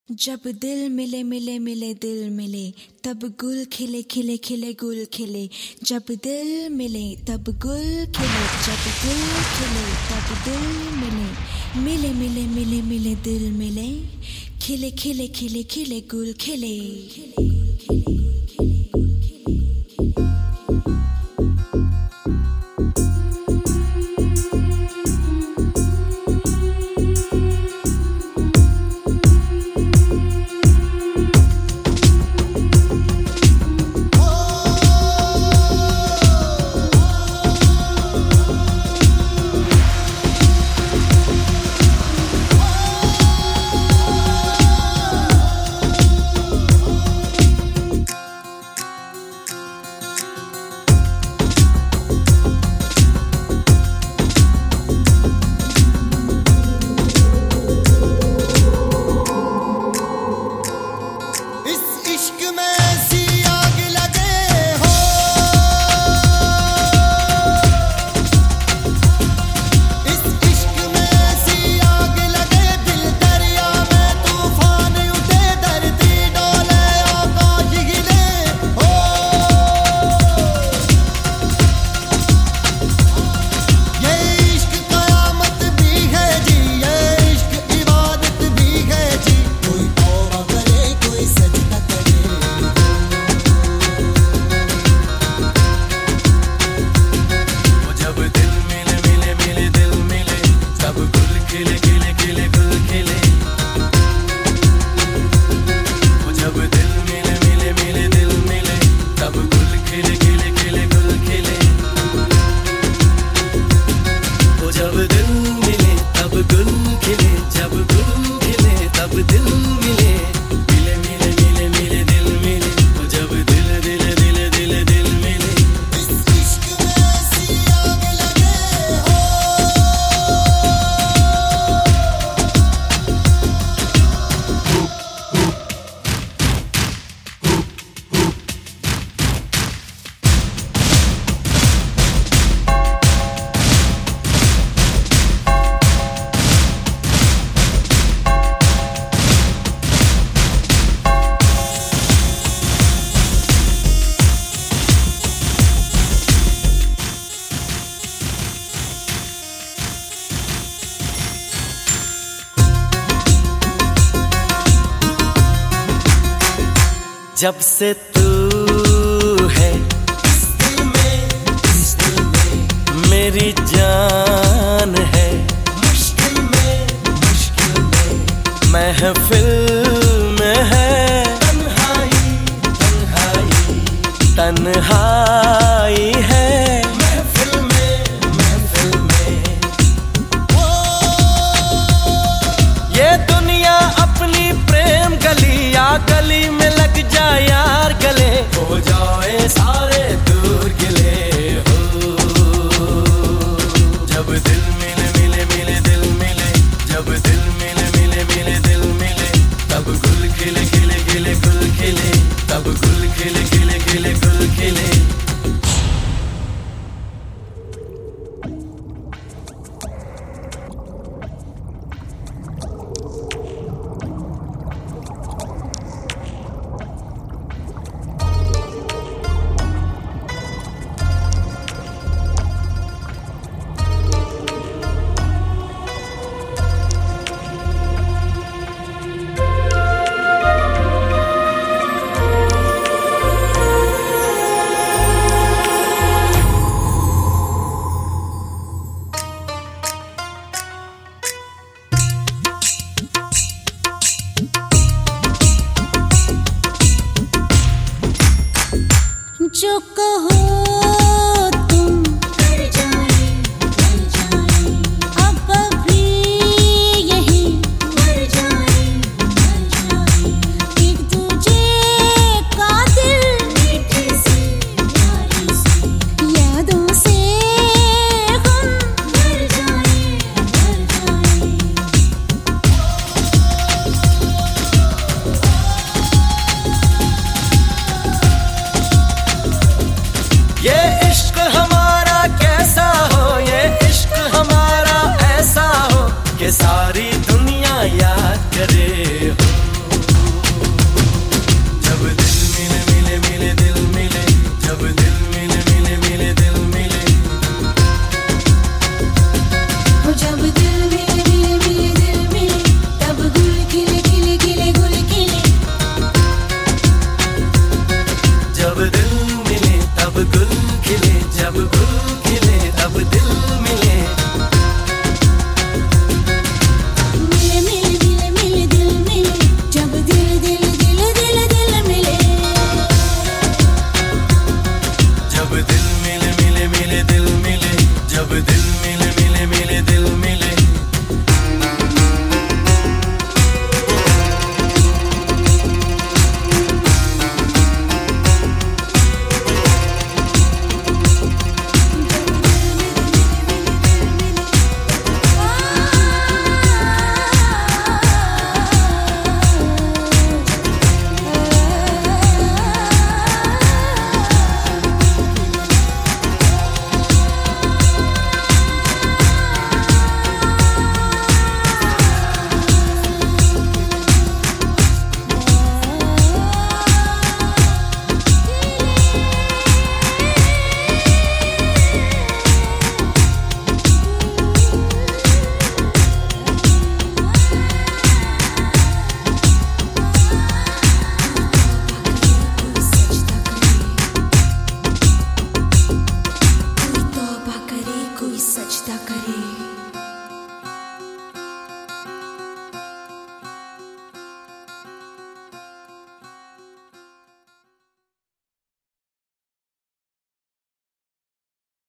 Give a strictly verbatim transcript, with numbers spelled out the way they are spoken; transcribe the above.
जब दिल मिले मिले मिले दिल मिले तब गुल खिले खिले खिले गुल खिले। जब दिल मिले तब गुल खिले, जब दिल खिले तब दिल मिले। मिले मिले मिले मिले दिल मिले, खिले खिले खिले खिले गुल खिले। जब से तू है इस दिल में, इस दिल में मेरी जान है। मुश्किल में, मुश्किल में महफिल में है तन्हाई, तन्हाई, तन्हाई है महफिल में, महफिल में। ये दुनिया अपनी प्रेम गली या गली में लग जाए यार गले, हो जाए सारे दूर गिले हो। जब दिल मिले मिले मिले दिल मिले, जब दिल मिले मिले मिले दिल मिले, तब गुल खिले खिले खिले गुल खिले, तब गुल खिले खिले खिले गुल खिले। जो कहो तुम कर जाए, कर जाए, अब भी यही मर जाए, मर जाए। एक दूजे का दिल मीठे से प्यारे से यादों से हम मर जाए, मर जाए। सजदा करे।